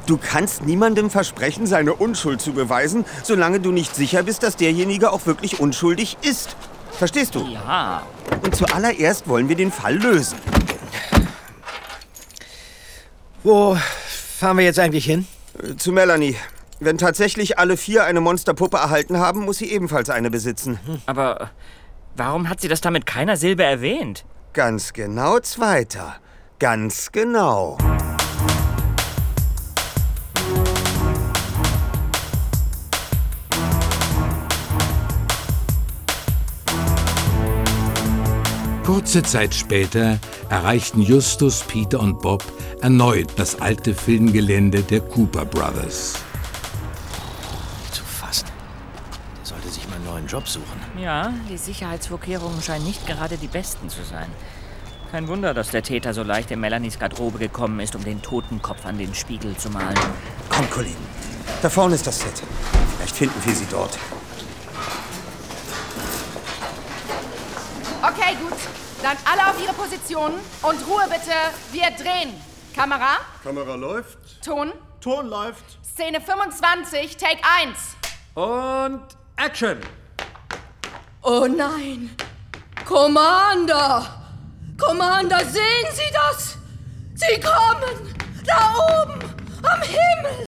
Du kannst niemandem versprechen, seine Unschuld zu beweisen, solange du nicht sicher bist, dass derjenige auch wirklich unschuldig ist. Verstehst du? Ja. Und zuallererst wollen wir den Fall lösen. Wo fahren wir jetzt eigentlich hin? Zu Melanie. Wenn tatsächlich alle 4 eine Monsterpuppe erhalten haben, muss sie ebenfalls eine besitzen. Aber warum hat sie das da mit keiner Silbe erwähnt? Ganz genau, Zweiter. Ganz genau. Kurze Zeit später erreichten Justus, Peter und Bob erneut das alte Filmgelände der Cooper Brothers. Nicht zu fassen. Der sollte sich mal einen neuen Job suchen. Ja, die Sicherheitsvorkehrungen scheinen nicht gerade die besten zu sein. Kein Wunder, dass der Täter so leicht in Melanies Garderobe gekommen ist, um den Totenkopf an den Spiegel zu malen. Komm, Kollegen. Da vorne ist das Set. Vielleicht finden wir sie dort. Okay, gut. Dann alle auf ihre Positionen und Ruhe bitte. Wir drehen. Kamera, Kamera läuft. Ton, Ton läuft. Szene 25, Take 1. Und Action! Oh nein! Commander! Commander, sehen Sie das? Sie kommen! Da oben! Am Himmel!